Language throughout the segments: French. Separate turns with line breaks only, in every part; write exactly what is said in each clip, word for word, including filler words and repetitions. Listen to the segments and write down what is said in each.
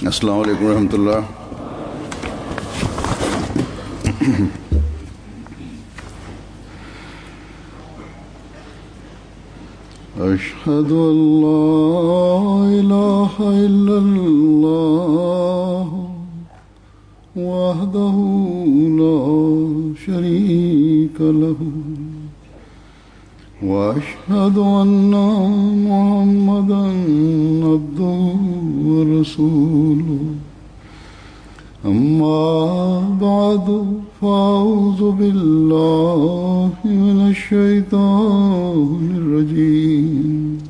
अस्सलाम वालेकुम रहमतुल्लाह। अशहदु अल्ला इलाहा इल्लल्लाह वहदहु ला शरीका लहु वअशहदु अन्ना मुहम्मदन अब्दुहु व रसूलुहु। अम्मा बअदु फ़अऊज़ु बिल्लाहि मिनश शैतानिर रजीम।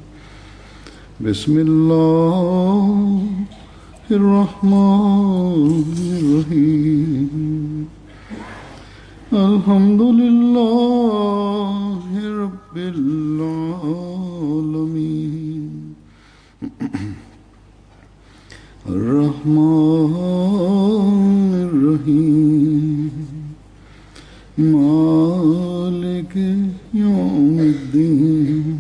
बिस्मिल्लाहिर रहमानिर रहीम। अल्हम्दुलिल्लाहि रब्बिल आलमीन। अर्रहमानिर रहीम। मालिकि यौमिद्दीन।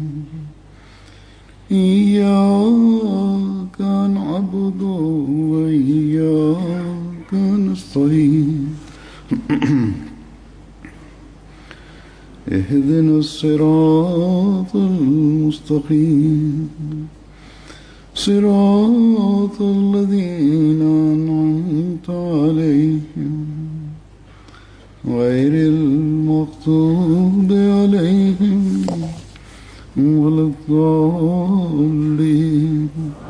इय्याका नअबुदु व इय्याका नस्तईन। इहदिनस सिरातल मुस्तक़ीम। सिरातल लज़ीना अनअमता अलैहिम गैरिल मग़ज़ूबि अलैहिम वलद्दाल्लीन।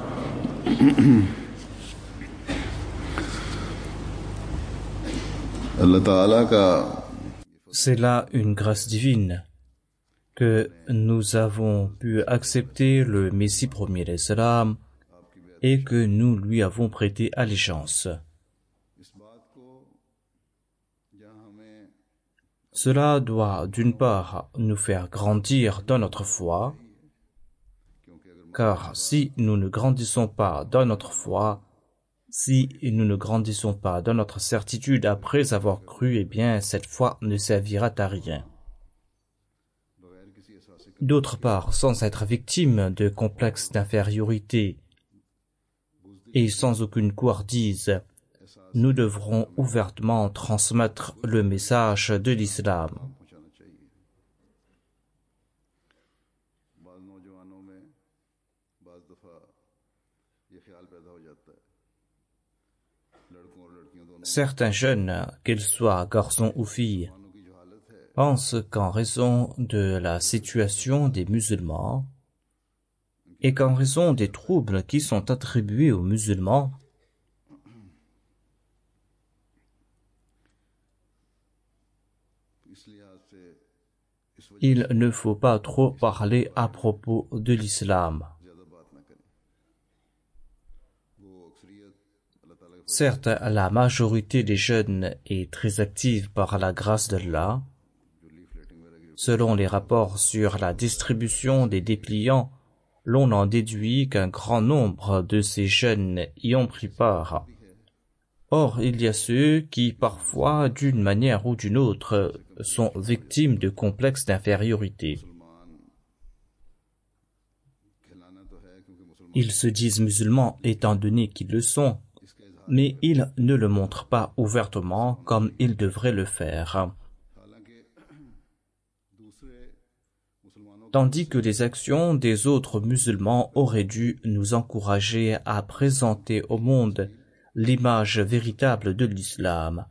अल्लाह ताला का
C'est là une grâce divine que nous avons pu accepter le Messie premier l'Islam et que nous lui avons prêté allégeance. Cela doit d'une part nous faire grandir dans notre foi, car si nous ne grandissons pas dans notre foi, si nous ne grandissons pas dans notre certitude après avoir cru, eh bien cette foi ne servira à rien. D'autre part, sans être victime de complexes d'infériorité et sans aucune couardise, nous devrons ouvertement transmettre le message de l'islam. Certains jeunes, qu'ils soient garçons ou filles, pensent qu'en raison de la situation des musulmans et qu'en raison des troubles qui sont attribués aux musulmans, il ne faut pas trop parler à propos de l'islam. Certes, la majorité des jeunes est très active par la grâce d'Allah. Selon les rapports sur la distribution des dépliants, l'on en déduit qu'un grand nombre de ces jeunes y ont pris part. Or, il y a ceux qui, parfois, d'une manière ou d'une autre, sont victimes de complexes d'infériorité. Ils se disent musulmans étant donné qu'ils le sont, mais ils ne le montrent pas ouvertement comme ils devraient le faire. Tandis que les actions des autres musulmans auraient dû nous encourager à présenter au monde l'image véritable de l'islam.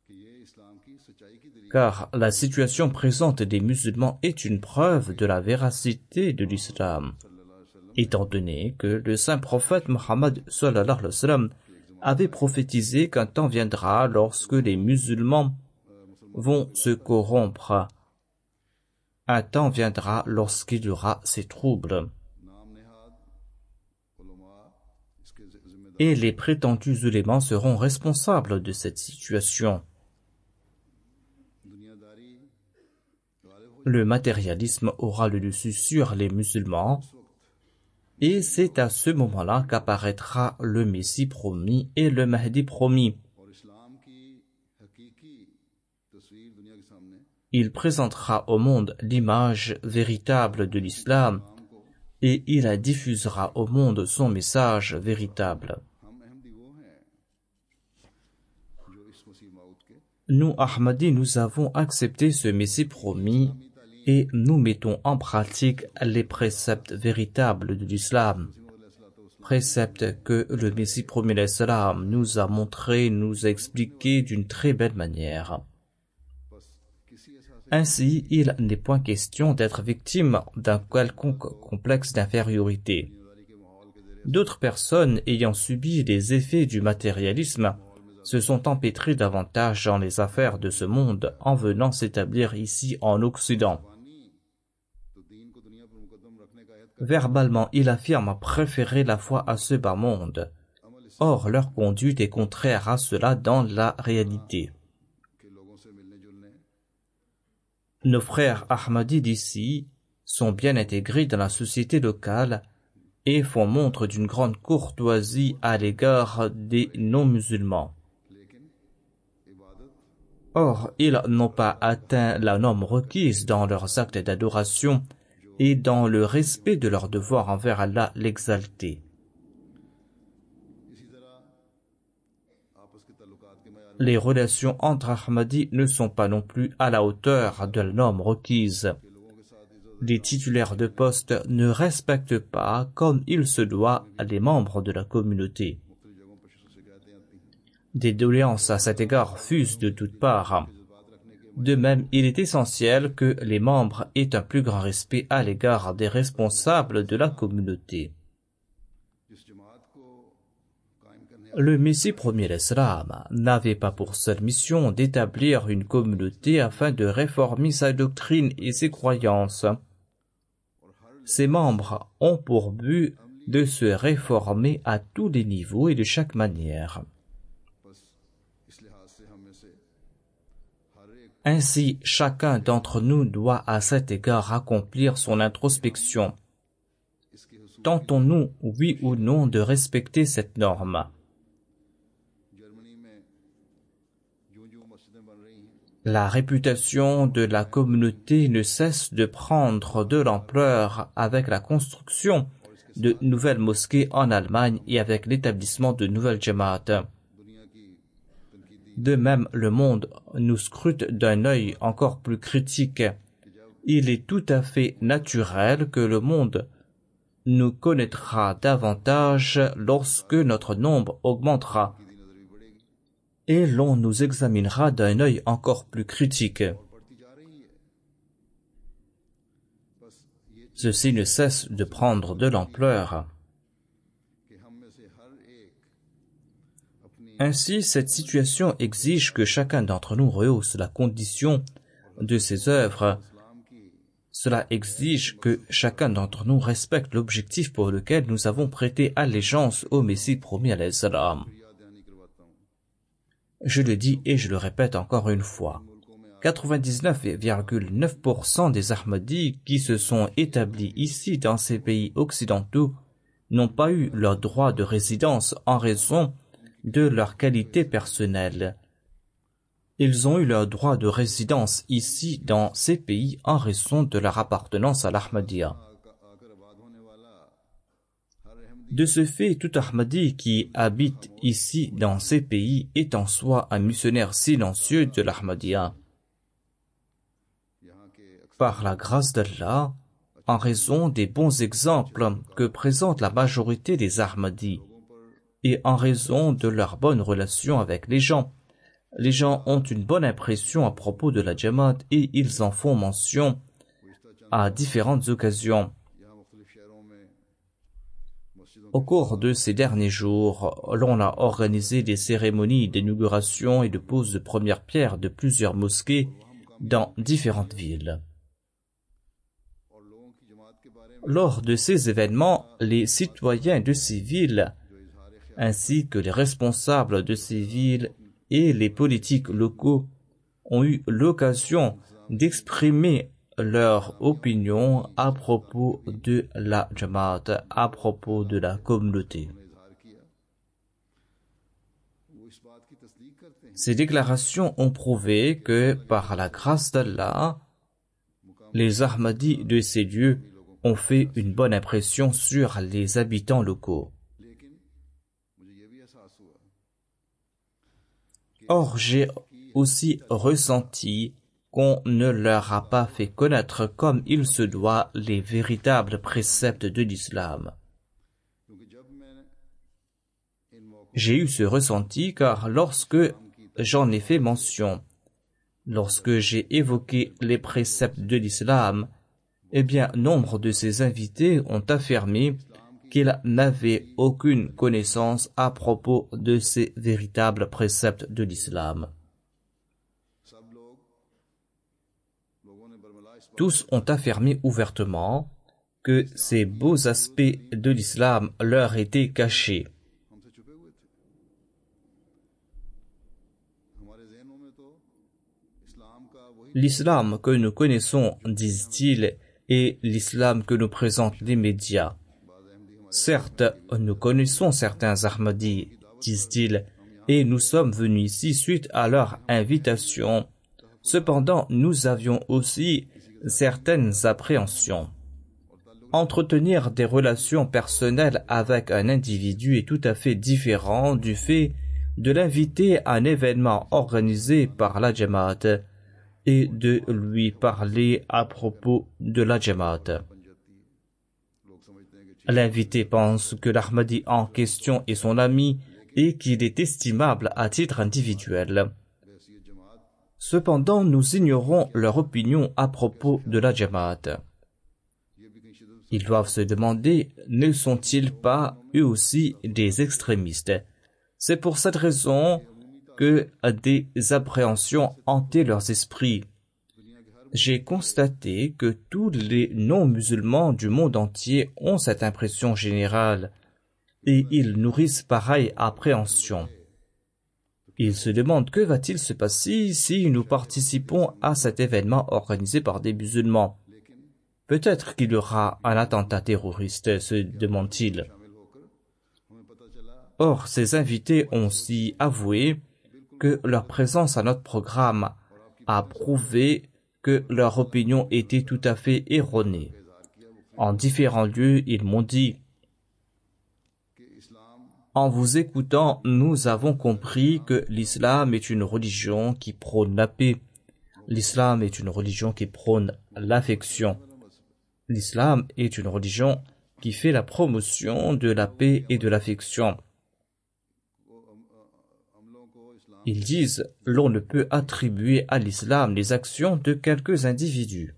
Car la situation présente des musulmans est une preuve de la véracité de l'islam, étant donné que le saint prophète Mohammed sallallahu alayhi wa sallam avait prophétisé qu'un temps viendra lorsque les musulmans vont se corrompre. Un temps viendra lorsqu'il y aura ces troubles. Et les prétendus ulémas seront responsables de cette situation. Le matérialisme aura le dessus sur les musulmans, et c'est à ce moment-là qu'apparaîtra le Messie promis et le Mahdi promis. Il présentera au monde l'image véritable de l'islam et il diffusera au monde son message véritable. Nous, Ahmadis, nous avons accepté ce Messie promis et nous mettons en pratique les préceptes véritables de l'islam. Préceptes que le Messie promis l'islam nous a montrés, nous a expliqués d'une très belle manière. Ainsi, il n'est point question d'être victime d'un quelconque complexe d'infériorité. D'autres personnes ayant subi les effets du matérialisme se sont empêtrées davantage dans les affaires de ce monde en venant s'établir ici en Occident. Verbalement, ils affirment préférer la foi à ce bas monde. Or, leur conduite est contraire à cela dans la réalité. Nos frères Ahmadis d'ici sont bien intégrés dans la société locale et font montre d'une grande courtoisie à l'égard des non-musulmans. Or, ils n'ont pas atteint la norme requise dans leurs actes d'adoration et dans le respect de leur devoir envers Allah l'exalté. Les relations entre Ahmadis ne sont pas non plus à la hauteur de la norme requise. Les titulaires de poste ne respectent pas, comme il se doit, les membres de la communauté. Des doléances à cet égard fusent de toutes parts. De même, il est essentiel que les membres aient un plus grand respect à l'égard des responsables de la communauté. Le Messie premier l'Islam n'avait pas pour seule mission d'établir une communauté afin de réformer sa doctrine et ses croyances. Ses membres ont pour but de se réformer à tous les niveaux et de chaque manière. Ainsi, chacun d'entre nous doit à cet égard accomplir son introspection. Tentons-nous, oui ou non, de respecter cette norme? La réputation de la communauté ne cesse de prendre de l'ampleur avec la construction de nouvelles mosquées en Allemagne et avec l'établissement de nouvelles jamaat. De même, le monde nous scrute d'un œil encore plus critique. Il est tout à fait naturel que le monde nous connaîtra davantage lorsque notre nombre augmentera et l'on nous examinera d'un œil encore plus critique. Ceci ne cesse de prendre de l'ampleur. Ainsi, cette situation exige que chacun d'entre nous rehausse la condition de ses œuvres. Cela exige que chacun d'entre nous respecte l'objectif pour lequel nous avons prêté allégeance au Messie promis alayhi salam. Je le dis et je le répète encore une fois. quatre-vingt-dix-neuf virgule neuf pour cent des Ahmadis qui se sont établis ici dans ces pays occidentaux n'ont pas eu leur droit de résidence en raison de leur qualité personnelle. Ils ont eu leur droit de résidence ici dans ces pays en raison de leur appartenance à l'Ahmadiyya. De ce fait, tout Ahmadi qui habite ici dans ces pays est en soi un missionnaire silencieux de l'Ahmadiyya. Par la grâce d'Allah, en raison des bons exemples que présente la majorité des Ahmadis et en raison de leur bonne relation avec les gens, les gens ont une bonne impression à propos de la Jamaat et ils en font mention à différentes occasions. Au cours de ces derniers jours, l'on a organisé des cérémonies d'inauguration et de pose de première pierre de plusieurs mosquées dans différentes villes. Lors de ces événements, les citoyens de ces villes, ainsi que les responsables de ces villes et les politiques locaux ont eu l'occasion d'exprimer leur opinion à propos de la Jamaat, à propos de la communauté. Ces déclarations ont prouvé que, par la grâce d'Allah, les Ahmadis de ces lieux ont fait une bonne impression sur les habitants locaux. Or, j'ai aussi ressenti qu'on ne leur a pas fait connaître comme il se doit les véritables préceptes de l'islam. J'ai eu ce ressenti car lorsque j'en ai fait mention, lorsque j'ai évoqué les préceptes de l'islam, eh bien, nombre de ces invités ont affirmé qu'ils n'avaient aucune connaissance à propos de ces véritables préceptes de l'islam. Tous ont affirmé ouvertement que ces beaux aspects de l'islam leur étaient cachés. L'islam que nous connaissons, disent-ils, est l'islam que nous présentent les médias. Certes, nous connaissons certains Ahmadis, disent-ils, et nous sommes venus ici suite à leur invitation. Cependant, nous avions aussi certaines appréhensions. Entretenir des relations personnelles avec un individu est tout à fait différent du fait de l'inviter à un événement organisé par la Jamaat et de lui parler à propos de la Jamaat. L'invité pense que l'Ahmadi en question est son ami et qu'il est estimable à titre individuel. Cependant, nous ignorons leur opinion à propos de la Jamaat. Ils doivent se demander, ne sont-ils pas eux aussi des extrémistes? C'est pour cette raison que des appréhensions hantaient leurs esprits. J'ai constaté que tous les non-musulmans du monde entier ont cette impression générale et ils nourrissent pareille appréhension. Ils se demandent que va-t-il se passer si nous participons à cet événement organisé par des musulmans. Peut-être qu'il y aura un attentat terroriste, se demandent-ils. Or, ces invités ont aussi avoué que leur présence à notre programme a prouvé que leur opinion était tout à fait erronée. En différents lieux, ils m'ont dit: en vous écoutant, nous avons compris que l'islam est une religion qui prône la paix. L'islam est une religion qui prône l'affection. L'islam est une religion qui fait la promotion de la paix et de l'affection. Ils disent, l'on ne peut attribuer à l'islam les actions de quelques individus.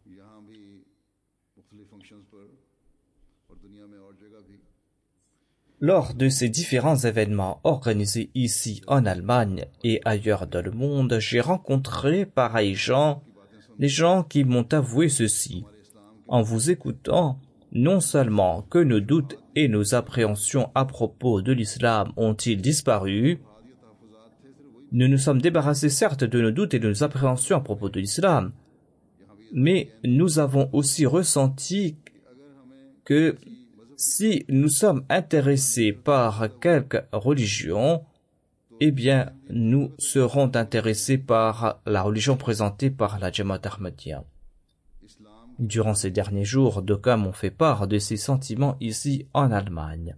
Lors de ces différents événements organisés ici en Allemagne et ailleurs dans le monde, j'ai rencontré pareils gens, les gens qui m'ont avoué ceci. En vous écoutant, non seulement que nos doutes et nos appréhensions à propos de l'islam ont-ils disparu, nous nous sommes débarrassés certes de nos doutes et de nos appréhensions à propos de l'islam, mais nous avons aussi ressenti que si nous sommes intéressés par quelque religion, eh bien, nous serons intéressés par la religion présentée par la Jamaat Ahmadiyya. Durant ces derniers jours, d'aucuns m'ont fait part de ces sentiments ici en Allemagne.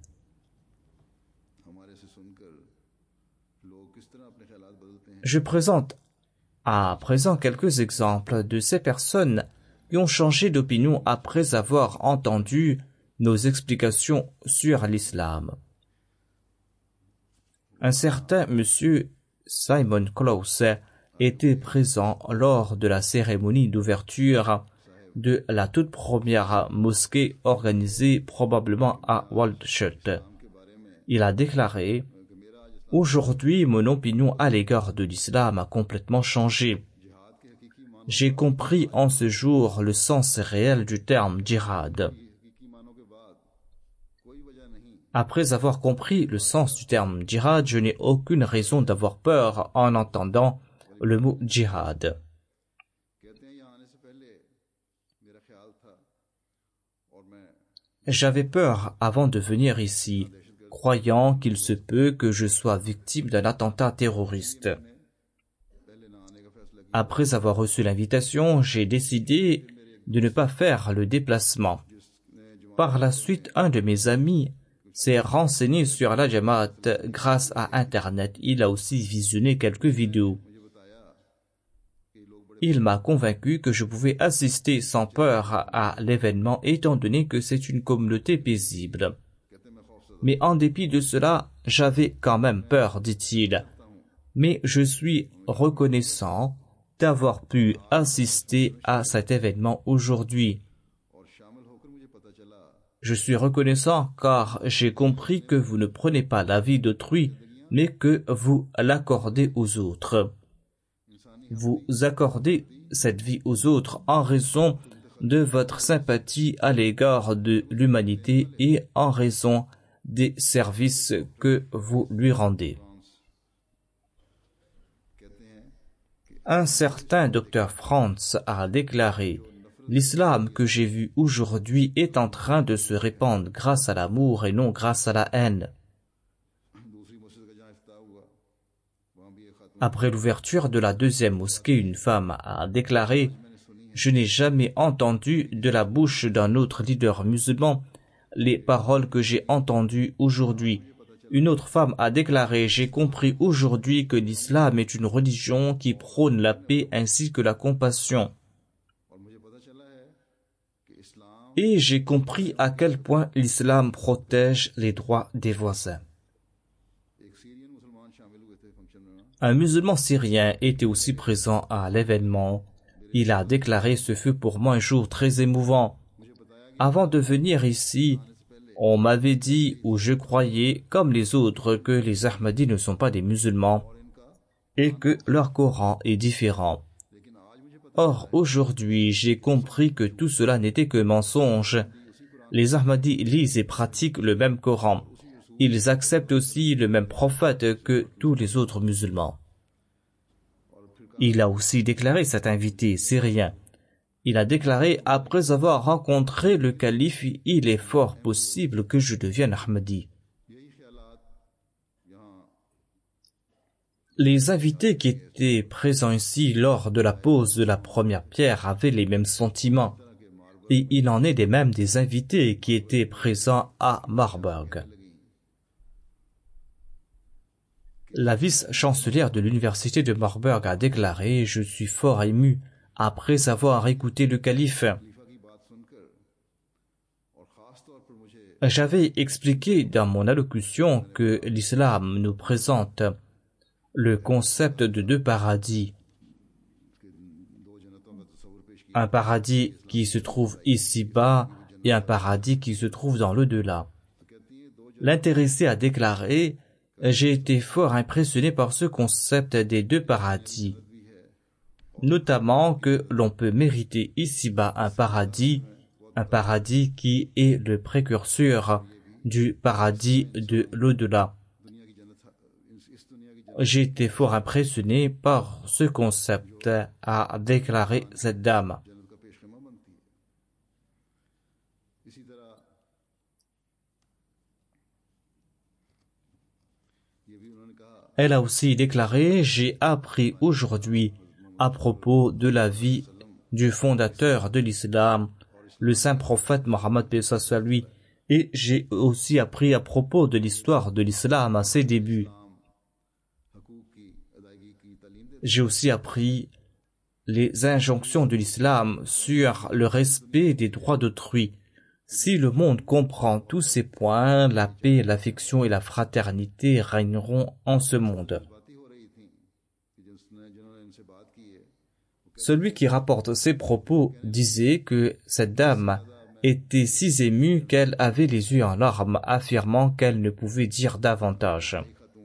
Je présente à présent quelques exemples de ces personnes qui ont changé d'opinion après avoir entendu nos explications sur l'islam. Un certain monsieur Simon Klaus était présent lors de la cérémonie d'ouverture de la toute première mosquée organisée probablement à Waldstadt. Il a déclaré: aujourd'hui, mon opinion à l'égard de l'islam a complètement changé. J'ai compris en ce jour le sens réel du terme djihad. Après avoir compris le sens du terme djihad, je n'ai aucune raison d'avoir peur en entendant le mot djihad. J'avais peur avant de venir ici, croyant qu'il se peut que je sois victime d'un attentat terroriste. Après avoir reçu l'invitation, j'ai décidé de ne pas faire le déplacement. Par la suite, un de mes amis s'est renseigné sur la Jamaat grâce à Internet. Il a aussi visionné quelques vidéos. Il m'a convaincu que je pouvais assister sans peur à l'événement étant donné que c'est une communauté paisible. Mais en dépit de cela, j'avais quand même peur, dit-il. Mais je suis reconnaissant d'avoir pu assister à cet événement aujourd'hui. Je suis reconnaissant car j'ai compris que vous ne prenez pas la vie d'autrui, mais que vous l'accordez aux autres. Vous accordez cette vie aux autres en raison de votre sympathie à l'égard de l'humanité et en raison des services que vous lui rendez. Un certain docteur Franz a déclaré « L'islam que j'ai vu aujourd'hui est en train de se répandre grâce à l'amour et non grâce à la haine. » Après l'ouverture de la deuxième mosquée, une femme a déclaré « Je n'ai jamais entendu de la bouche d'un autre leader musulman les paroles que j'ai entendues aujourd'hui. » Une autre femme a déclaré « J'ai compris aujourd'hui que l'islam est une religion qui prône la paix ainsi que la compassion. Et j'ai compris à quel point l'islam protège les droits des voisins. » Un musulman syrien était aussi présent à l'événement. Il a déclaré « Ce fut pour moi un jour très émouvant. Avant de venir ici, on m'avait dit ou je croyais, comme les autres, que les Ahmadis ne sont pas des musulmans et que leur Coran est différent. Or, aujourd'hui, j'ai compris que tout cela n'était que mensonge. Les Ahmadis lisent et pratiquent le même Coran. Ils acceptent aussi le même prophète que tous les autres musulmans. » Il a aussi déclaré, cet invité syrien, il a déclaré, après avoir rencontré le calife, il est fort possible que je devienne Ahmadi. Les invités qui étaient présents ici lors de la pose de la première pierre avaient les mêmes sentiments. Et il en est des mêmes des invités qui étaient présents à Marburg. La vice-chancelière de l'université de Marburg a déclaré « Je suis fort ému après avoir écouté le calife. J'avais expliqué dans mon allocution que l'islam nous présente le concept de deux paradis. Un paradis qui se trouve ici-bas et un paradis qui se trouve dans l'au-delà. » L'intéressé a déclaré « J'ai été fort impressionné par ce concept des deux paradis, notamment que l'on peut mériter ici-bas un paradis, un paradis qui est le précurseur du paradis de l'au-delà. » J'ai été fort impressionné par ce concept, a déclaré cette dame. Elle a aussi déclaré « J'ai appris aujourd'hui à propos de la vie du fondateur de l'islam, le saint prophète Mohammed paix soit lui, et j'ai aussi appris à propos de l'histoire de l'islam à ses débuts. J'ai aussi appris les injonctions de l'islam sur le respect des droits d'autrui. Si le monde comprend tous ces points, la paix, l'affection et la fraternité régneront en ce monde. » Celui qui rapporte ces propos disait que cette dame était si émue qu'elle avait les yeux en larmes, affirmant qu'elle ne pouvait dire davantage.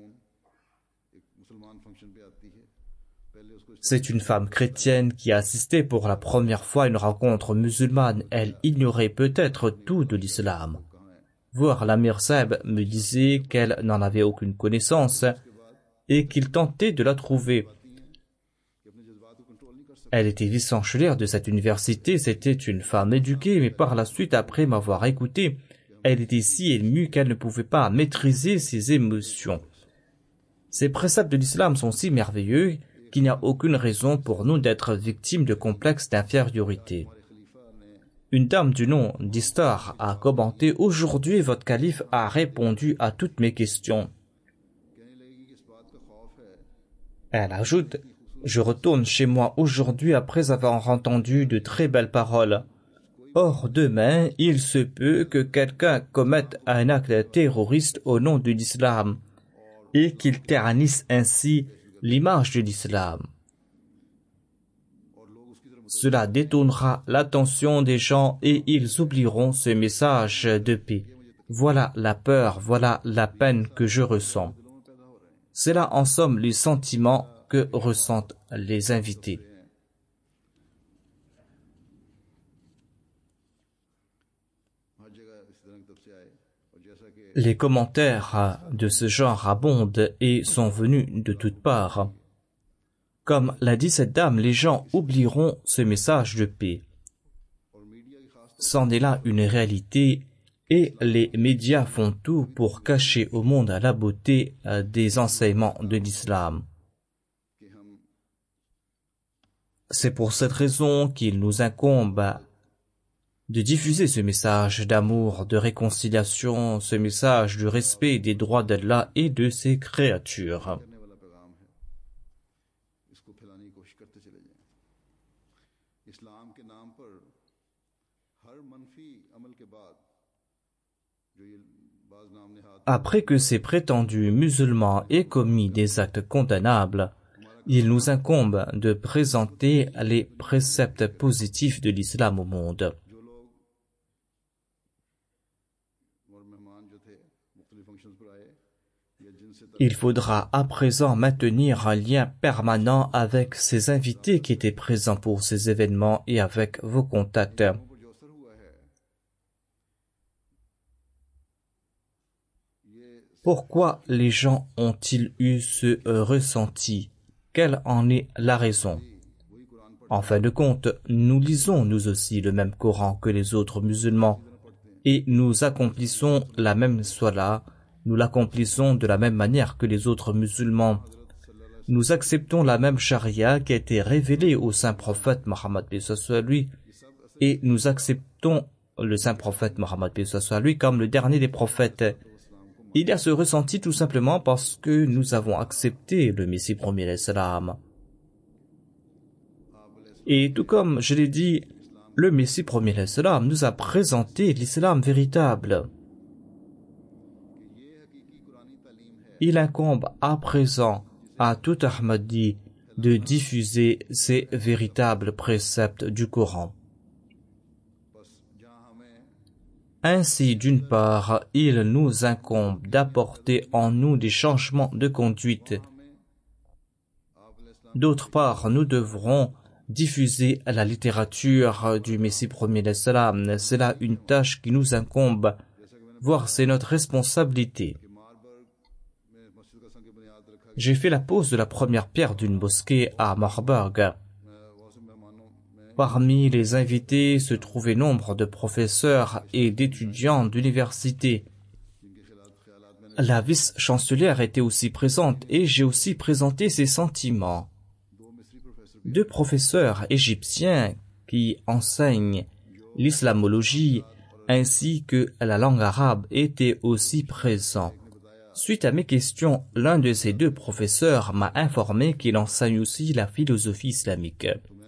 C'est une femme chrétienne qui a assisté pour la première fois à une rencontre musulmane. Elle ignorait peut-être tout de l'islam. Voir l'Amir Saeb me disait qu'elle n'en avait aucune connaissance et qu'il tentait de la trouver. Elle était vice-chancelière de cette université, c'était une femme éduquée, mais par la suite, après m'avoir écouté, elle était si émue qu'elle ne pouvait pas maîtriser ses émotions. Ces préceptes de l'islam sont si merveilleux qu'il n'y a aucune raison pour nous d'être victimes de complexes d'infériorité. Une dame du nom d'Istar a commenté « Aujourd'hui, votre calife a répondu à toutes mes questions. » Elle ajoute « Je retourne chez moi aujourd'hui après avoir entendu de très belles paroles. Or, demain, il se peut que quelqu'un commette un acte terroriste au nom de l'islam et qu'il ternisse ainsi l'image de l'islam. Cela détournera l'attention des gens et ils oublieront ce message de paix. Voilà la peur, voilà la peine que je ressens. » C'est là en somme les sentiments que ressentent les invités. Les commentaires de ce genre abondent et sont venus de toutes parts. Comme l'a dit cette dame, les gens oublieront ce message de paix. C'en est là une réalité et les médias font tout pour cacher au monde la beauté des enseignements de l'islam. C'est pour cette raison qu'il nous incombe de diffuser ce message d'amour, de réconciliation, ce message du respect des droits d'Allah et de ses créatures. Après que ces prétendus musulmans aient commis des actes condamnables, il nous incombe de présenter les préceptes positifs de l'islam au monde. Il faudra à présent maintenir un lien permanent avec ces invités qui étaient présents pour ces événements et avec vos contacts. Pourquoi les gens ont-ils eu ce ressenti? Quelle en est la raison? En fin de compte, nous lisons nous aussi le même Coran que les autres musulmans et nous accomplissons la même Salat, nous l'accomplissons de la même manière que les autres musulmans. Nous acceptons la même charia qui a été révélée au saint prophète Mohammed lui et nous acceptons le saint prophète Mohammed lui comme le dernier des prophètes. Il y a ce ressenti tout simplement parce que nous avons accepté le Messie premier l'Islam. Et tout comme je l'ai dit, le Messie premier l'Islam nous a présenté l'Islam véritable. Il incombe à présent à tout Ahmadi de diffuser ces véritables préceptes du Coran. Ainsi, d'une part, il nous incombe d'apporter en nous des changements de conduite. D'autre part, nous devrons diffuser la littérature du Messie premier l'Islam. C'est là une tâche qui nous incombe, voire c'est notre responsabilité. J'ai fait la pose de la première pierre d'une mosquée à Marburg. Parmi les invités se trouvaient nombre de professeurs et d'étudiants d'université. La vice-chancelière était aussi présente et j'ai aussi présenté ses sentiments. Deux professeurs égyptiens qui enseignent l'islamologie ainsi que la langue arabe étaient aussi présents. Suite à mes questions, l'un de ces deux professeurs m'a informé qu'il enseigne aussi la philosophie islamique.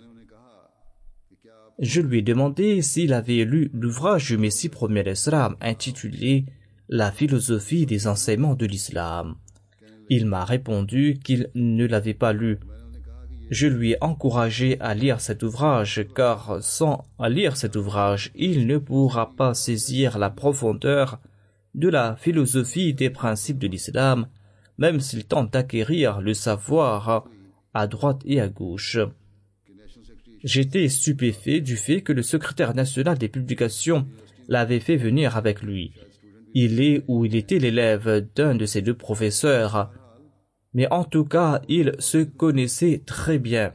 Je lui ai demandé s'il avait lu l'ouvrage du Messie premier l'Islam intitulé « La philosophie des enseignements de l'islam ». Il m'a répondu qu'il ne l'avait pas lu. Je lui ai encouragé à lire cet ouvrage car sans lire cet ouvrage, il ne pourra pas saisir la profondeur de la philosophie des principes de l'islam, même s'il tente d'acquérir le savoir à droite et à gauche. J'étais stupéfait du fait que le secrétaire national des publications l'avait fait venir avec lui. Il est ou il était l'élève d'un de ces deux professeurs, mais en tout cas, il se connaissait très bien.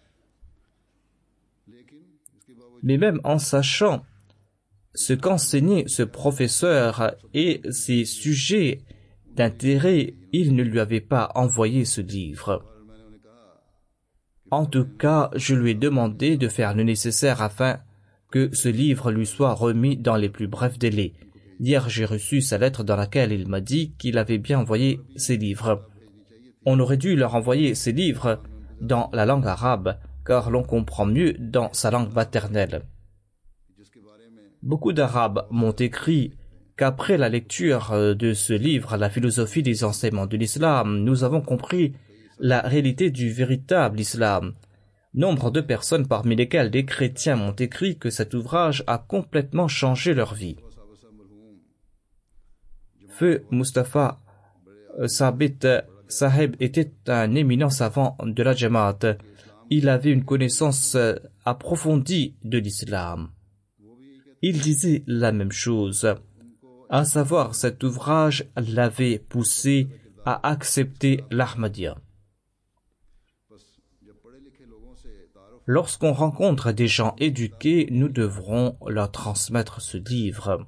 Mais même en sachant ce qu'enseignait ce professeur et ses sujets d'intérêt, il ne lui avait pas envoyé ce livre. En tout cas, je lui ai demandé de faire le nécessaire afin que ce livre lui soit remis dans les plus brefs délais. Hier, j'ai reçu sa lettre dans laquelle il m'a dit qu'il avait bien envoyé ses livres. On aurait dû leur envoyer ces livres dans la langue arabe, car l'on comprend mieux dans sa langue maternelle. Beaucoup d'Arabes m'ont écrit qu'après la lecture de ce livre, La philosophie des enseignements de l'islam, nous avons compris la réalité du véritable islam. Nombre de personnes, parmi lesquelles des chrétiens, m'ont écrit que cet ouvrage a complètement changé leur vie. Feu Mustapha Sabit Saheb était un éminent savant de la Jamaat. Il avait une connaissance approfondie de l'islam. Il disait la même chose, à savoir cet ouvrage l'avait poussé à accepter l'Ahmadiyya. Lorsqu'on rencontre des gens éduqués, nous devrons leur transmettre ce livre.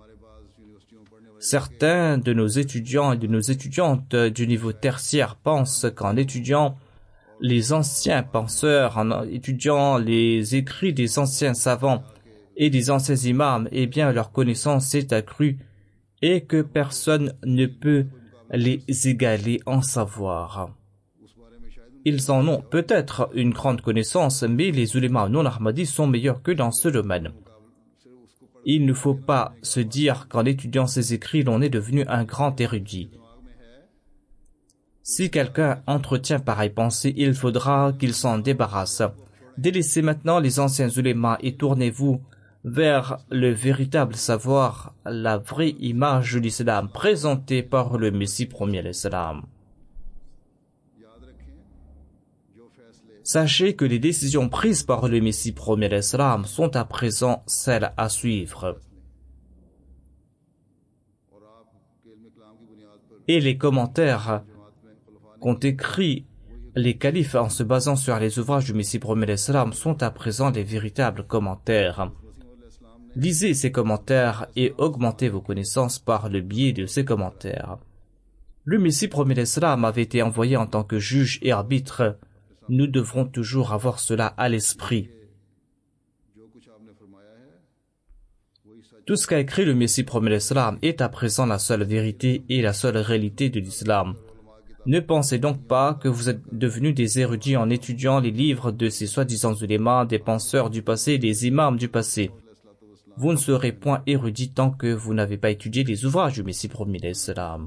Certains de nos étudiants et de nos étudiantes du niveau tertiaire pensent qu'en étudiant les anciens penseurs, en étudiant les écrits des anciens savants et des anciens imams, eh bien leur connaissance s'est accrue et que personne ne peut les égaler en savoir. Ils en ont peut-être une grande connaissance, mais les ulémas non ahmadis sont meilleurs que dans ce domaine. Il ne faut pas se dire qu'en étudiant ces écrits, l'on est devenu un grand érudit. Si quelqu'un entretient pareille pensée, il faudra qu'il s'en débarrasse. Délaissez maintenant les anciens ulémas et tournez-vous vers le véritable savoir, la vraie image de l'islam présentée par le Messie premier l'islam. Sachez que les décisions prises par le Messie premier l'islam sont à présent celles à suivre. Et les commentaires qu'ont écrits les califes en se basant sur les ouvrages du Messie premier l'islam sont à présent les véritables commentaires. Lisez ces commentaires et augmentez vos connaissances par le biais de ces commentaires. Le Messie premier l'islam avait été envoyé en tant que juge et arbitre. Nous devrons toujours avoir cela à l'esprit. Tout ce qu'a écrit le Messie premier l'islam est à présent la seule vérité et la seule réalité de l'islam. Ne pensez donc pas que vous êtes devenus des érudits en étudiant les livres de ces soi-disant ulémas, des penseurs du passé, des imams du passé. Vous ne serez point érudit tant que vous n'avez pas étudié les ouvrages du Messie premier l'islam.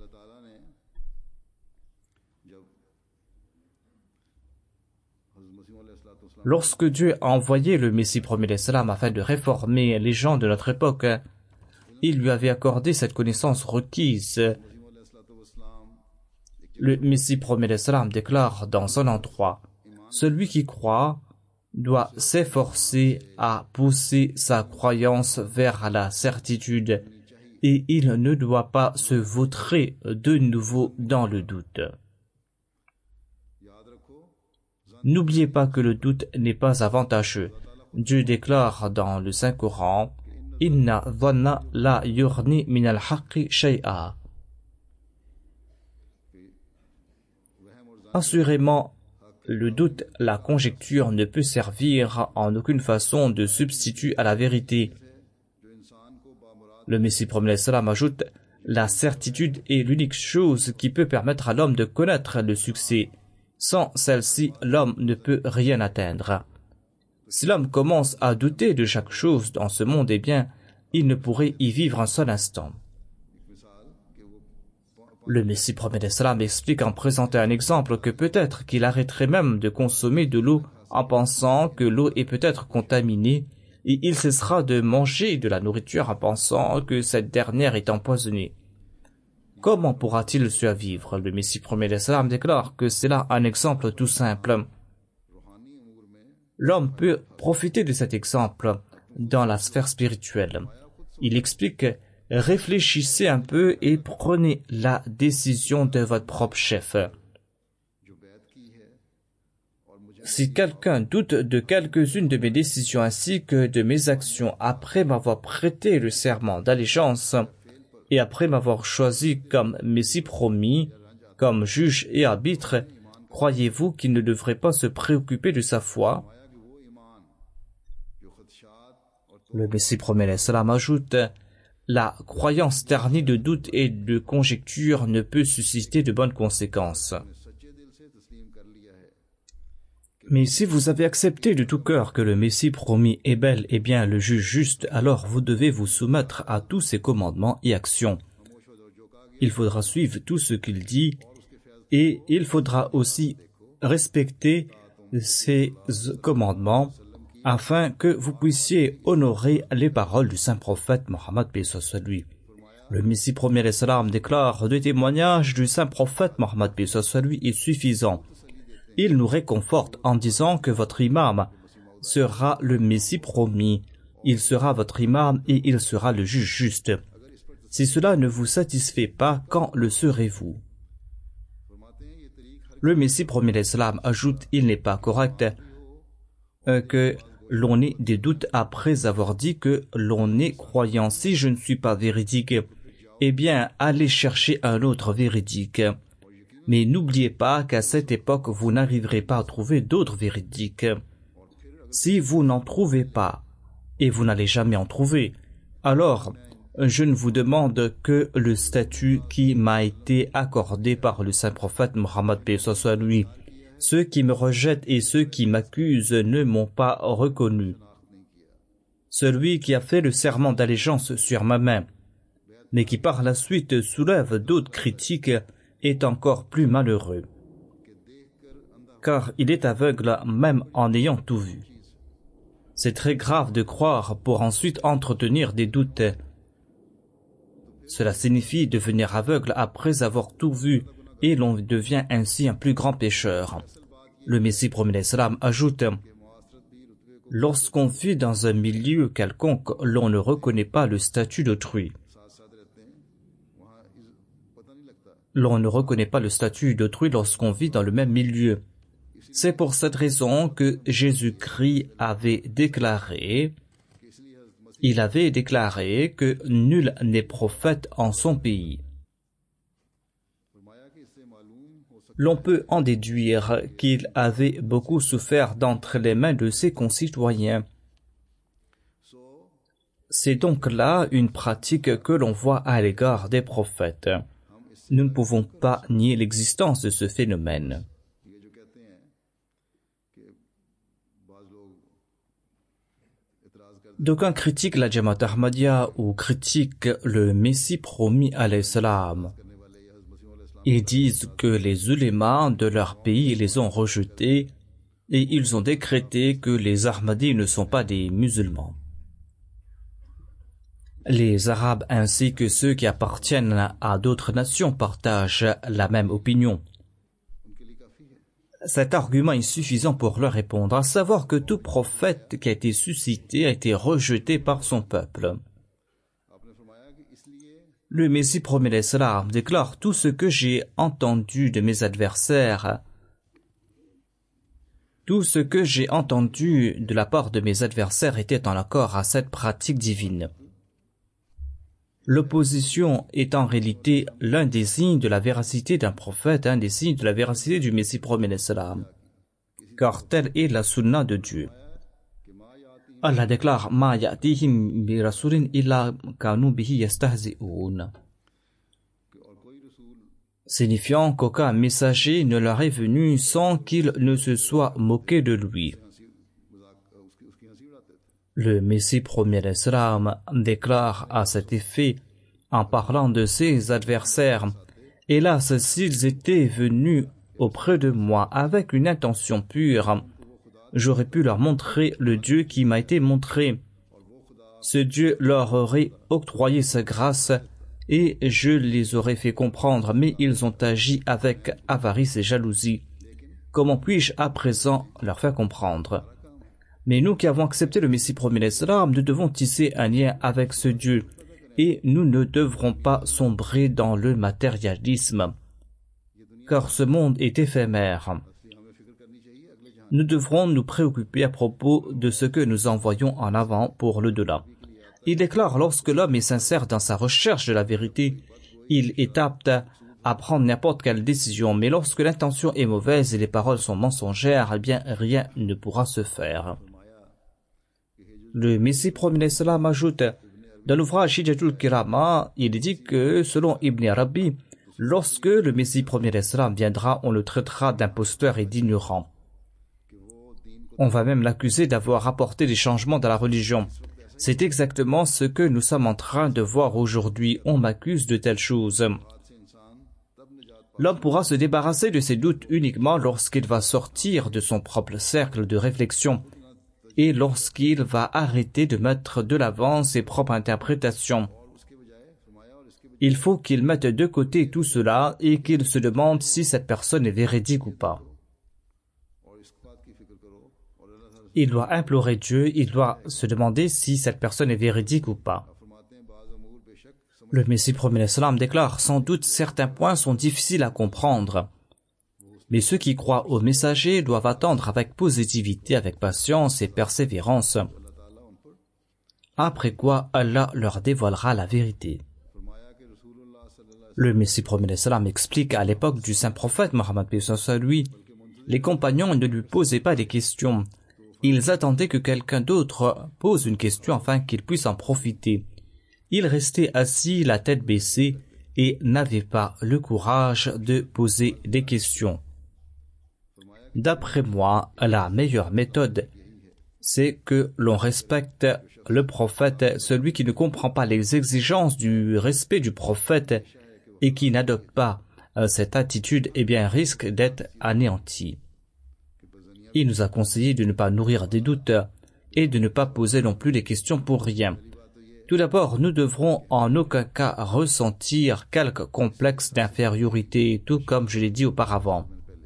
Lorsque Dieu a envoyé le Messie premier l'islam afin de réformer les gens de notre époque, il lui avait accordé cette connaissance requise. Le Messie premier l'islam déclare dans son endroit, « Celui qui croit doit s'efforcer à pousser sa croyance vers la certitude et il ne doit pas se vautrer de nouveau dans le doute. » N'oubliez pas que le doute n'est pas avantageux. Dieu déclare dans le Saint-Coran, « Inna dhanna la yurni min al-haqqi shay'a » Assurément, le doute, la conjecture ne peut servir en aucune façon de substitut à la vérité. Le Messie premier l'islam ajoute, « La certitude est l'unique chose qui peut permettre à l'homme de connaître le succès. Sans celle-ci, l'homme ne peut rien atteindre. » Si l'homme commence à douter de chaque chose dans ce monde, eh bien, il ne pourrait y vivre un seul instant. Le Messie premier l'islam explique en présentant un exemple que peut-être qu'il arrêterait même de consommer de l'eau en pensant que l'eau est peut-être contaminée et il cessera de manger de la nourriture en pensant que cette dernière est empoisonnée. Comment pourra-t-il survivre? Le Messie premier l'islam déclare que c'est là un exemple tout simple. L'homme peut profiter de cet exemple dans la sphère spirituelle. Il explique « Réfléchissez un peu et prenez la décision de votre propre chef. » Si quelqu'un doute de quelques-unes de mes décisions ainsi que de mes actions après m'avoir prêté le serment d'allégeance et après m'avoir choisi comme Messie promis, comme juge et arbitre, croyez-vous qu'il ne devrait pas se préoccuper de sa foi? Le Messie promet l'Islam ajoute: la croyance ternie de doutes et de conjectures ne peut susciter de bonnes conséquences. Mais si vous avez accepté de tout cœur que le Messie promis est bel et bien le juge juste, alors vous devez vous soumettre à tous ses commandements et actions. Il faudra suivre tout ce qu'il dit et il faudra aussi respecter ses commandements afin que vous puissiez honorer les paroles du saint prophète Mohammed paix soit lui. Le Messie premier l'Islam déclare: le témoignage du saint prophète Mohammed paix soit lui est suffisant. Il nous réconforte en disant que votre imam sera le Messie promis, il sera votre imam et il sera le juge juste. Si cela ne vous satisfait pas, quand le serez-vous? Le Messie premier l'Islam ajoute: il n'est pas correct euh, que l'on ait des doutes après avoir dit que l'on est croyant. Si je ne suis pas véridique, eh bien, allez chercher un autre véridique. Mais n'oubliez pas qu'à cette époque, vous n'arriverez pas à trouver d'autres véridiques. Si vous n'en trouvez pas, et vous n'allez jamais en trouver, alors je ne vous demande que le statut qui m'a été accordé par le saint prophète Mohammed paix soit lui. Ceux qui me rejettent et ceux qui m'accusent ne m'ont pas reconnu. Celui qui a fait le serment d'allégeance sur ma main, mais qui par la suite soulève d'autres critiques, est encore plus malheureux, car il est aveugle même en ayant tout vu. C'est très grave de croire pour ensuite entretenir des doutes. Cela signifie devenir aveugle après avoir tout vu, et l'on devient ainsi un plus grand pécheur. Le Messie promis l'Islam ajoute: lorsqu'on vit dans un milieu quelconque, l'on ne reconnaît pas le statut d'autrui. L'on ne reconnaît pas le statut d'autrui lorsqu'on vit dans le même milieu. C'est pour cette raison que Jésus-Christ avait déclaré, il avait déclaré que nul n'est prophète en son pays. L'on peut en déduire qu'il avait beaucoup souffert d'entre les mains de ses concitoyens. C'est donc là une pratique que l'on voit à l'égard des prophètes. Nous ne pouvons pas nier l'existence de ce phénomène. D'aucuns critiquent la Jamaat Ahmadiyya ou critiquent le Messie promis à l'Islam. Ils disent que les ulémas de leur pays les ont rejetés et ils ont décrété que les Ahmadis ne sont pas des musulmans. Les Arabes ainsi que ceux qui appartiennent à d'autres nations partagent la même opinion. Cet argument est suffisant pour leur répondre, à savoir que tout prophète qui a été suscité a été rejeté par son peuple. Le Messie promet l'Islam déclare: tout ce que j'ai entendu de mes adversaires, tout ce que j'ai entendu de la part de mes adversaires était en accord à cette pratique divine. L'opposition est en réalité l'un des signes de la véracité d'un prophète, un des signes de la véracité du Messie promet l'Islam, car telle est la sunna de Dieu. Allah déclare: Ma ya'tihim bi rasulin illa kanu bihi yastahzi'un, signifiant qu'aucun messager ne leur est venu sans qu'il ne se soit moqué de lui. Le Messie promet l'Islam déclare à cet effet en parlant de ses adversaires: hélas, s'ils étaient venus auprès de moi avec une intention pure, j'aurais pu leur montrer le Dieu qui m'a été montré. Ce Dieu leur aurait octroyé sa grâce et je les aurais fait comprendre, mais ils ont agi avec avarice et jalousie. Comment puis-je à présent leur faire comprendre? Mais nous qui avons accepté le Messie promis l'Islam, nous devons tisser un lien avec ce Dieu et nous ne devrons pas sombrer dans le matérialisme, car ce monde est éphémère. Nous devrons nous préoccuper à propos de ce que nous envoyons en avant pour l'au-delà. Il déclare: lorsque l'homme est sincère dans sa recherche de la vérité, il est apte à prendre n'importe quelle décision, mais lorsque l'intention est mauvaise et les paroles sont mensongères, eh bien rien ne pourra se faire. Le Messie promis l'Islam ajoute, dans l'ouvrage Hijatul Kirama, il dit que, selon Ibn Arabi, lorsque le Messie promis l'Islam viendra, on le traitera d'imposteur et d'ignorant. On va même l'accuser d'avoir apporté des changements dans la religion. C'est exactement ce que nous sommes en train de voir aujourd'hui. On m'accuse de telles choses. L'homme pourra se débarrasser de ses doutes uniquement lorsqu'il va sortir de son propre cercle de réflexion et lorsqu'il va arrêter de mettre de l'avant ses propres interprétations. Il faut qu'il mette de côté tout cela et qu'il se demande si cette personne est véridique ou pas. Il doit implorer Dieu, il doit se demander si cette personne est véridique ou pas. Le Messie promis l'Islam déclare, sans doute certains points sont difficiles à comprendre. Mais ceux qui croient au messager doivent attendre avec positivité, avec patience et persévérance. Après quoi, Allah leur dévoilera la vérité. Le Messie promis l'Islam explique à l'époque du saint prophète Mohammed lui, les compagnons ne lui posaient pas des questions. Ils attendaient que quelqu'un d'autre pose une question afin qu'ils puissent en profiter. Ils restaient assis, la tête baissée, et n'avaient pas le courage de poser des questions. D'après moi, la meilleure méthode, c'est que l'on respecte le prophète, celui qui ne comprend pas les exigences du respect du prophète et qui n'adopte pas cette attitude, eh bien risque d'être anéanti. Il nous a conseillé de ne pas nourrir des doutes et de ne pas poser non plus des questions pour rien. Tout d'abord, nous devrons en aucun cas ressentir quelque complexe d'infériorité, tout comme je l'ai dit auparavant.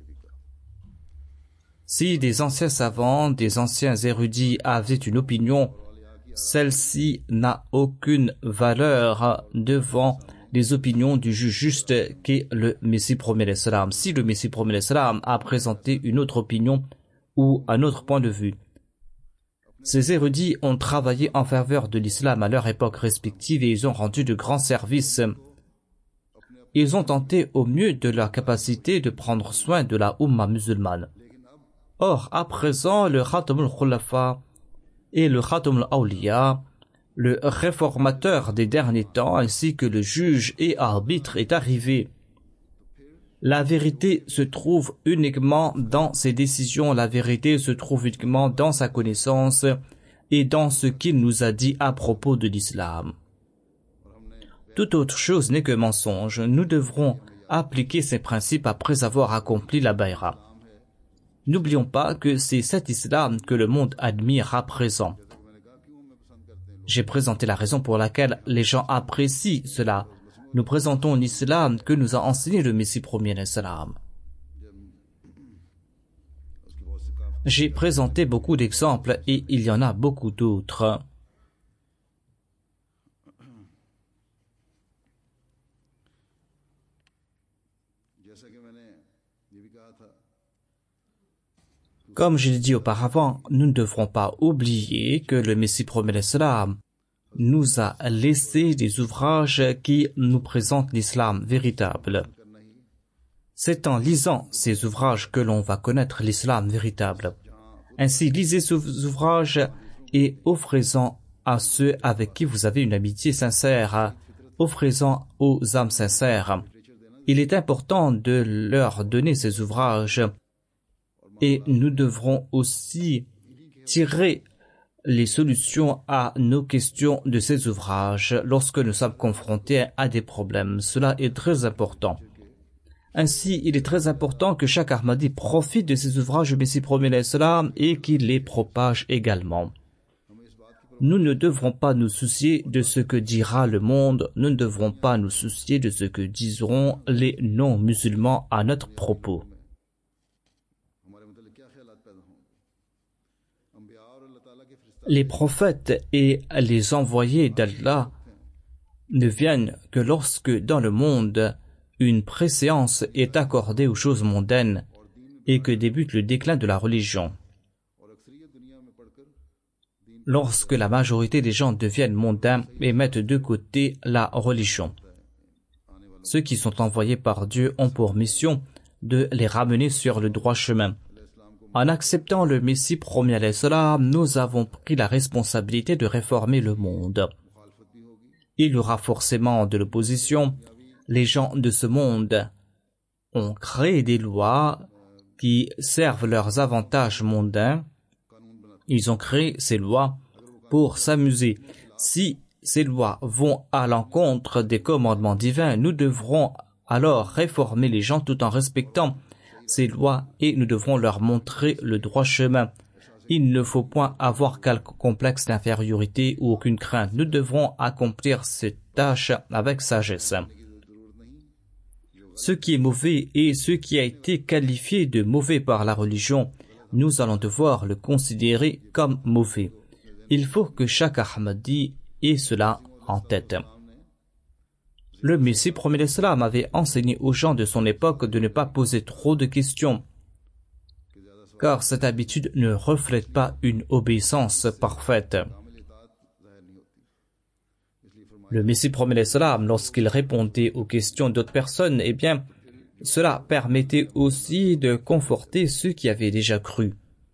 Si des anciens savants, des anciens érudits avaient une opinion, celle-ci n'a aucune valeur devant les opinions du juge juste qu'est le Messie promis l'Islam. Si le Messie promis l'Islam a présenté une autre opinion ou un autre point de vue, ces érudits ont travaillé en faveur de l'islam à leur époque respective et ils ont rendu de grands services. Ils ont tenté au mieux de leur capacité de prendre soin de la Ummah musulmane. Or, à présent, le Khatam al-Khulafa et le Khatam al-Awliya, le réformateur des derniers temps ainsi que le juge et arbitre est arrivé. La vérité se trouve uniquement dans ses décisions, la vérité se trouve uniquement dans sa connaissance et dans ce qu'il nous a dit à propos de l'islam. Toute autre chose n'est que mensonge. Nous devrons appliquer ces principes après avoir accompli la bayra. N'oublions pas que c'est cet islam que le monde admire à présent. J'ai présenté la raison pour laquelle les gens apprécient cela. Nous présentons l'islam que nous a enseigné le Messie promis l'Islam. J'ai présenté beaucoup d'exemples et il y en a beaucoup d'autres. Comme je l'ai dit auparavant, nous ne devrons pas oublier que le Messie promis l'Islam nous a laissé des ouvrages qui nous présentent l'islam véritable. C'est en lisant ces ouvrages que l'on va connaître l'islam véritable. Ainsi, lisez ces ouvrages et offrez-en à ceux avec qui vous avez une amitié sincère, offrez-en aux âmes sincères. Il est important de leur donner ces ouvrages et nous devrons aussi tirer les solutions à nos questions de ces ouvrages lorsque nous sommes confrontés à des problèmes. Cela est très important. Ainsi, il est très important que chaque Ahmadi profite de ces ouvrages du Messie promis l'Islam et qu'il les propage également. Nous ne devrons pas nous soucier de ce que dira le monde, nous ne devrons pas nous soucier de ce que diront les non-musulmans à notre propos. Les prophètes et les envoyés d'Allah ne viennent que lorsque dans le monde une préséance est accordée aux choses mondaines et que débute le déclin de la religion. Lorsque la majorité des gens deviennent mondains et mettent de côté la religion. Ceux qui sont envoyés par Dieu ont pour mission de les ramener sur le droit chemin. En acceptant le Messie premier alayhi salam, nous avons pris la responsabilité de réformer le monde. Il y aura forcément de l'opposition. Les gens de ce monde ont créé des lois qui servent leurs avantages mondains. Ils ont créé ces lois pour s'amuser. Si ces lois vont à l'encontre des commandements divins, nous devrons alors réformer les gens tout en respectant ces lois et nous devrons leur montrer le droit chemin. Il ne faut point avoir quelque complexe d'infériorité ou aucune crainte. Nous devrons accomplir cette tâche avec sagesse. Ce qui est mauvais et ce qui a été qualifié de mauvais par la religion, nous allons devoir le considérer comme mauvais. Il faut que chaque Ahmadi ait cela en tête. Le Messie premier l'Islam avait enseigné aux gens de son époque de ne pas poser trop de questions, car cette habitude ne reflète pas une obéissance parfaite. Le Messie premier l'Islam, lorsqu'il répondait aux questions d'autres personnes, eh bien, cela permettait aussi de conforter ceux qui avaient déjà cru.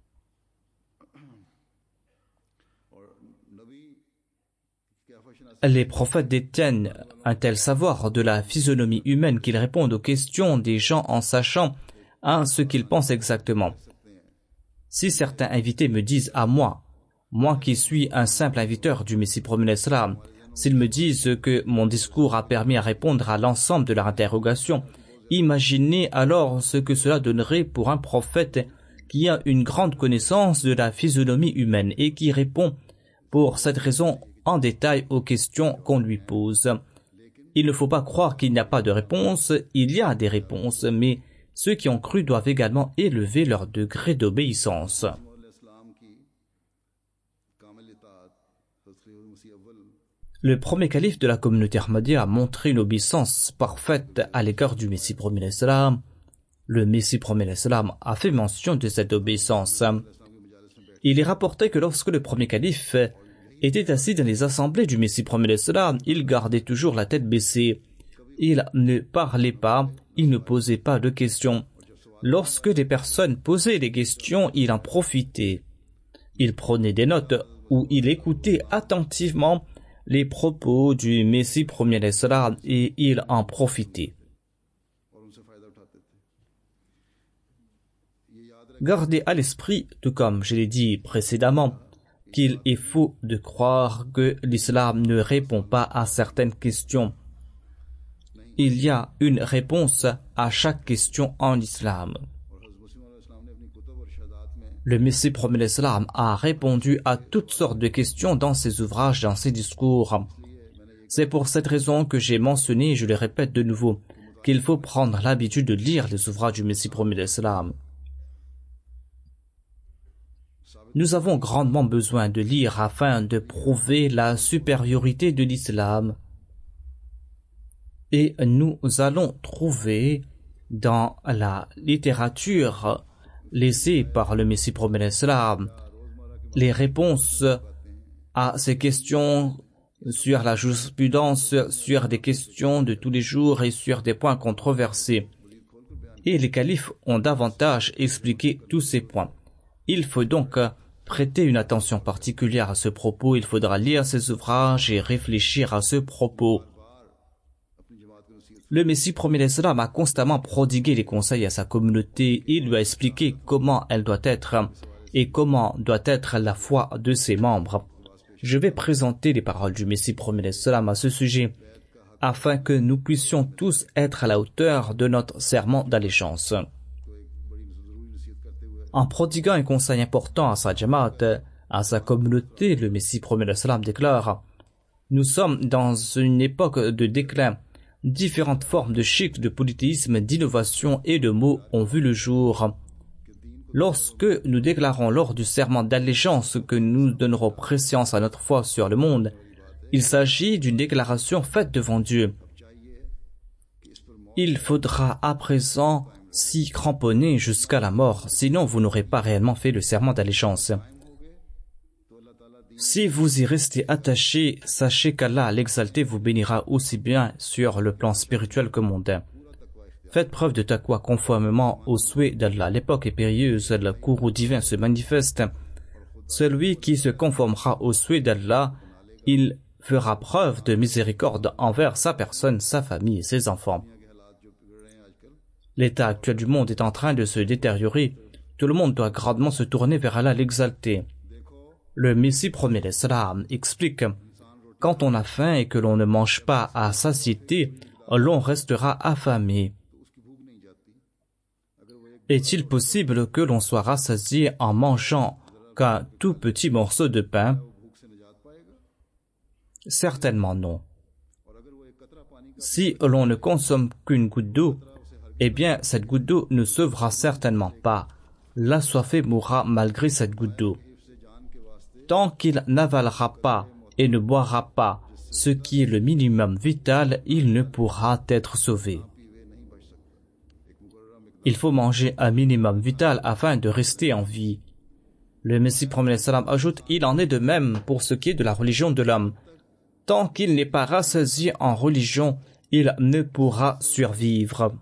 Les prophètes détiennent un tel savoir de la physionomie humaine qu'ils répondent aux questions des gens en sachant à ce qu'ils pensent exactement. Si certains invités me disent à moi, moi qui suis un simple inviteur du Messie premier l'Islam, s'ils me disent que mon discours a permis à répondre à l'ensemble de leurs interrogations, imaginez alors ce que cela donnerait pour un prophète qui a une grande connaissance de la physionomie humaine et qui répond pour cette raison en détail aux questions qu'on lui pose. Il ne faut pas croire qu'il n'y a pas de réponse, il y a des réponses, mais ceux qui ont cru doivent également élever leur degré d'obéissance. Le premier calife de la communauté Ahmadiyya a montré une obéissance parfaite à l'égard du Messie premier l'Islam. Le Messie premier l'Islam a fait mention de cette obéissance. Il est rapporté que lorsque le premier calife était assis dans les assemblées du Messie premier l'Islam, il gardait toujours la tête baissée. Il ne parlait pas, il ne posait pas de questions. Lorsque des personnes posaient des questions, il en profitait. Il prenait des notes ou il écoutait attentivement les propos du Messie premier l'Islam et il en profitait. Gardez à l'esprit, tout comme je l'ai dit précédemment, qu'il est faux de croire que l'islam ne répond pas à certaines questions. Il y a une réponse à chaque question en islam. Le Messie premier l'Islam a répondu à toutes sortes de questions dans ses ouvrages, dans ses discours. C'est pour cette raison que j'ai mentionné, et je le répète de nouveau, qu'il faut prendre l'habitude de lire les ouvrages du Messie premier l'Islam. Nous avons grandement besoin de lire afin de prouver la supériorité de l'islam. Et nous allons trouver dans la littérature laissée par le Messie premier l'Islam les réponses à ces questions sur la jurisprudence, sur des questions de tous les jours et sur des points controversés. Et les califes ont davantage expliqué tous ces points. Il faut donc prêter une attention particulière à ce propos, il faudra lire ces ouvrages et réfléchir à ce propos. Le Messie premier l'Islam a constamment prodigué les conseils à sa communauté, il lui a expliqué comment elle doit être et comment doit être la foi de ses membres. Je vais présenter les paroles du Messie premier l'Islam à ce sujet, afin que nous puissions tous être à la hauteur de notre serment d'allégeance. En prodiguant un conseil important à sa Jamaat, à sa communauté, le Messie premier l'Islam déclare « Nous sommes dans une époque de déclin. Différentes formes de shirk, de polythéisme, d'innovation et de mots ont vu le jour. Lorsque nous déclarons lors du serment d'allégeance que nous donnerons préséance à notre foi sur le monde, il s'agit d'une déclaration faite devant Dieu. Il faudra à présent s'y cramponner jusqu'à la mort, sinon vous n'aurez pas réellement fait le serment d'allégeance. Si vous y restez attaché, sachez qu'Allah l'exalté vous bénira aussi bien sur le plan spirituel que mondain. Faites preuve de taqwa conformément au souhait d'Allah. L'époque est périlleuse, le courroux divin se manifeste. Celui qui se conformera au souhait d'Allah, il fera preuve de miséricorde envers sa personne, sa famille et ses enfants. L'état actuel du monde est en train de se détériorer. Tout le monde doit grandement se tourner vers Allah l'exalté. Le Messie premier l'Islam explique: quand on a faim et que l'on ne mange pas à satiété, l'on restera affamé. Est-il possible que l'on soit rassasié en mangeant qu'un tout petit morceau de pain? Certainement non. Si l'on ne consomme qu'une goutte d'eau, eh bien cette goutte d'eau ne sauvera certainement pas. L'assoiffé mourra malgré cette goutte d'eau. Tant qu'il n'avalera pas et ne boira pas ce qui est le minimum vital, il ne pourra être sauvé. Il faut manger un minimum vital afin de rester en vie. Le Messie prophète sallam ajoute: il en est de même pour ce qui est de la religion de l'homme. Tant qu'il n'est pas rassasié en religion, il ne pourra survivre.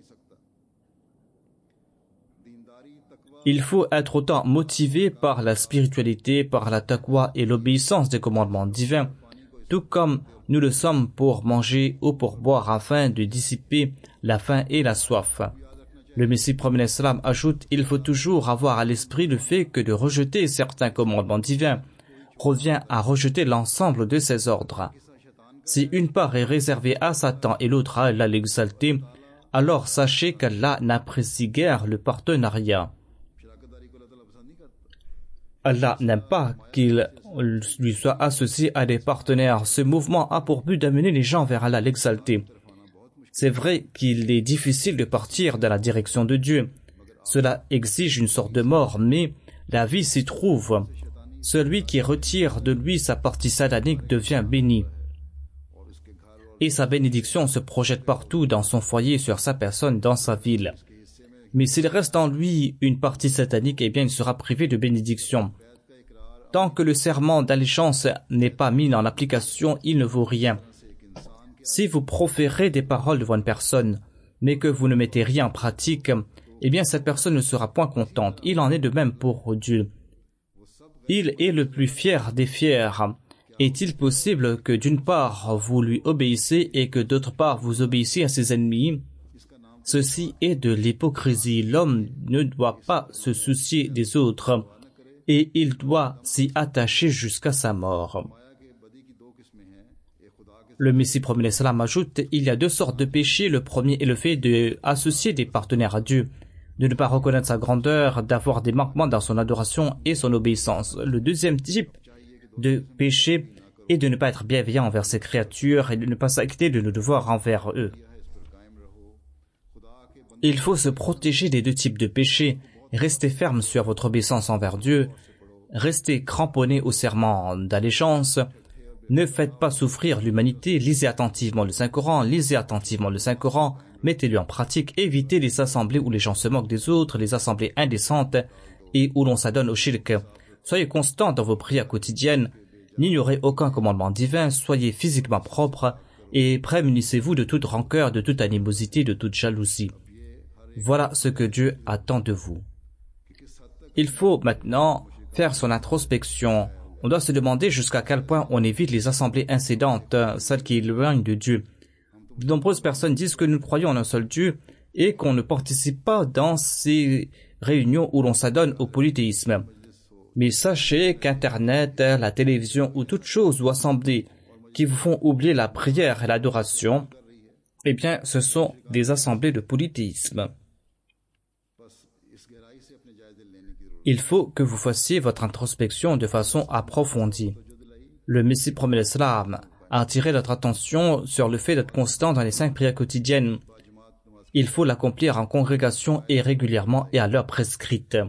Il faut être autant motivé par la spiritualité, par la taqwa et l'obéissance des commandements divins, tout comme nous le sommes pour manger ou pour boire afin de dissiper la faim et la soif. Le Messie prophète sallam ajoute: il faut toujours avoir à l'esprit le fait que de rejeter certains commandements divins revient à rejeter l'ensemble de ses ordres. Si une part est réservée à Satan et l'autre à Allah l'exalté, alors sachez qu'Allah n'apprécie guère le partenariat. Allah n'aime pas qu'il lui soit associé à des partenaires. Ce mouvement a pour but d'amener les gens vers Allah l'exalté. C'est vrai qu'il est difficile de partir dans la direction de Dieu. Cela exige une sorte de mort, mais la vie s'y trouve. Celui qui retire de lui sa partie satanique devient béni. Et sa bénédiction se projette partout, dans son foyer, sur sa personne, dans sa ville. Mais s'il reste en lui une partie satanique, eh bien il sera privé de bénédiction. Tant que le serment d'allégeance n'est pas mis en application, il ne vaut rien. Si vous proférez des paroles devant une personne, mais que vous ne mettez rien en pratique, eh bien cette personne ne sera point contente. Il en est de même pour Dieu. Il est le plus fier des fiers. Est-il possible que d'une part vous lui obéissez et que d'autre part vous obéissez à ses ennemis? Ceci est de l'hypocrisie. L'homme ne doit pas se soucier des autres et il doit s'y attacher jusqu'à sa mort. Le Messie prophète sallam ajoute: il y a deux sortes de péchés. Le premier est le fait d'associer des partenaires à Dieu, de ne pas reconnaître sa grandeur, d'avoir des manquements dans son adoration et son obéissance. Le deuxième type de péché est de ne pas être bienveillant envers ses créatures et de ne pas s'acquitter de nos devoirs envers eux. Il faut se protéger des deux types de péchés. Restez ferme sur votre obéissance envers Dieu. Restez cramponné au serment d'allégeance. Ne faites pas souffrir l'humanité. Lisez attentivement le Saint-Coran. Lisez attentivement le Saint-Coran. Mettez-le en pratique. Évitez les assemblées où les gens se moquent des autres, les assemblées indécentes et où l'on s'adonne au shirk. Soyez constants dans vos prières quotidiennes. N'ignorez aucun commandement divin. Soyez physiquement propres et prémunissez-vous de toute rancœur, de toute animosité, de toute jalousie. Voilà ce que Dieu attend de vous. Il faut maintenant faire son introspection. On doit se demander jusqu'à quel point on évite les assemblées incédentes, celles qui éloignent de Dieu. De nombreuses personnes disent que nous croyons en un seul Dieu et qu'on ne participe pas dans ces réunions où l'on s'adonne au polythéisme. Mais sachez qu'Internet, la télévision ou toute chose ou assemblée qui vous font oublier la prière et l'adoration, eh bien, ce sont des assemblées de polythéisme. Il faut que vous fassiez votre introspection de façon approfondie. Le Messie prophète sallam a attiré notre attention sur le fait d'être constant dans les cinq prières quotidiennes. Il faut l'accomplir en congrégation et régulièrement et à l'heure prescrite.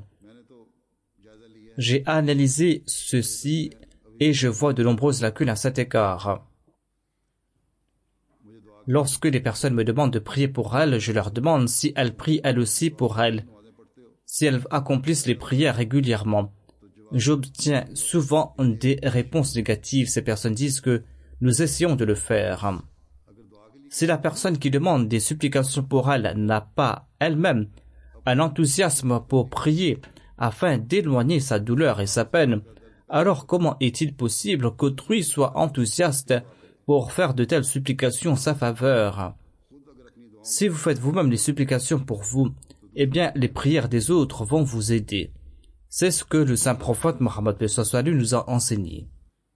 J'ai analysé ceci et je vois de nombreuses lacunes à cet égard. Lorsque les personnes me demandent de prier pour elles, je leur demande si elles prient elles aussi pour elles, si elles accomplissent les prières régulièrement. J'obtiens souvent des réponses négatives. Ces personnes disent que nous essayons de le faire. Si la personne qui demande des supplications pour elle n'a pas elle-même un enthousiasme pour prier afin d'éloigner sa douleur et sa peine, alors comment est-il possible qu'autrui soit enthousiaste pour faire de telles supplications en sa faveur? Si vous faites vous-même les supplications pour vous, eh bien les prières des autres vont vous aider. C'est ce que le saint prophète Mohammed nous a enseigné.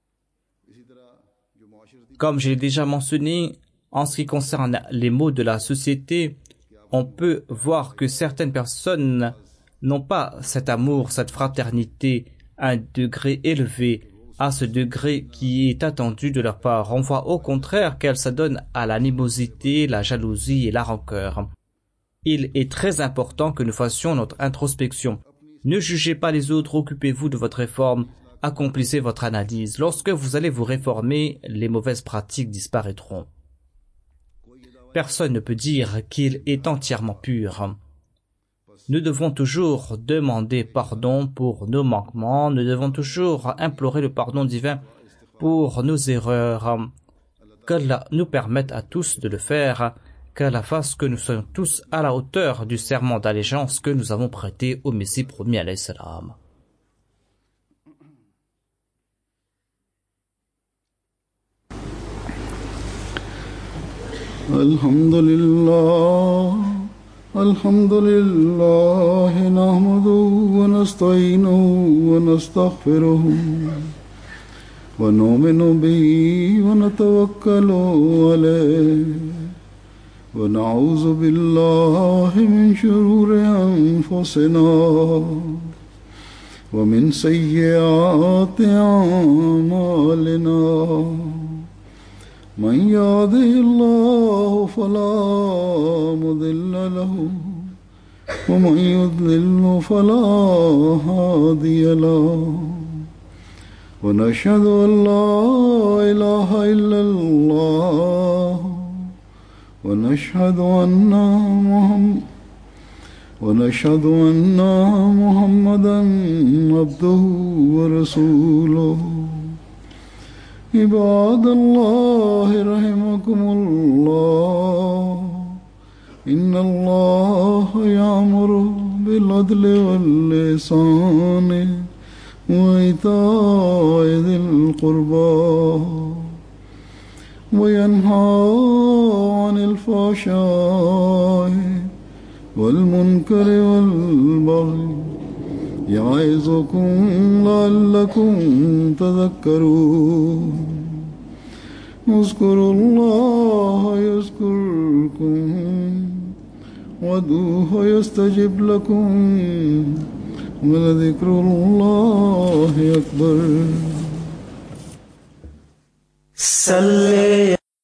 Comme j'ai déjà mentionné, en ce qui concerne les maux de la société, on peut voir que certaines personnes n'ont pas cet amour, cette fraternité à un degré élevé, à ce degré qui est attendu de leur part. On voit au contraire qu'elles s'adonnent à l'animosité, la jalousie et la rancœur. Il est très important que nous fassions notre introspection. Ne jugez pas les autres, occupez-vous de votre réforme, accomplissez votre analyse. Lorsque vous allez vous réformer, les mauvaises pratiques disparaîtront. Personne ne peut dire qu'il est entièrement pur. Nous devons toujours demander pardon pour nos manquements, nous devons toujours implorer le pardon divin pour nos erreurs. Qu'Allah nous permette à tous de le faire, qu'Allah fasse que nous soyons tous à la hauteur du serment d'allégeance que nous avons prêté au Messie promis alayhi salam.
Alhamdulillah, alhamdulillah, nahmaduhu wa nasta'inuhu wa nastaghfiruhu wa nu'minu bihi wa natawakkalu alayhi wa na'udhu billahi min shururi anfusina wa min sayyiati a'malina. من يهده الله فلا مضل له ومن يضلل فلا هادي له ونشهد أن لا إله إلا الله ونشهد أن محمد ونشهد أن محمدا عبده ورسوله. عباد الله رحمكم الله إن الله يأمر بالعدل والإحسان وإيتاء ذي القربى وينهى عن الفحشاء والمنكر والبغي يعظكم لعلكم تذكرون. اذكروا الله يذكركم وادعوه يستجب لكم ولذكر الله أكبر.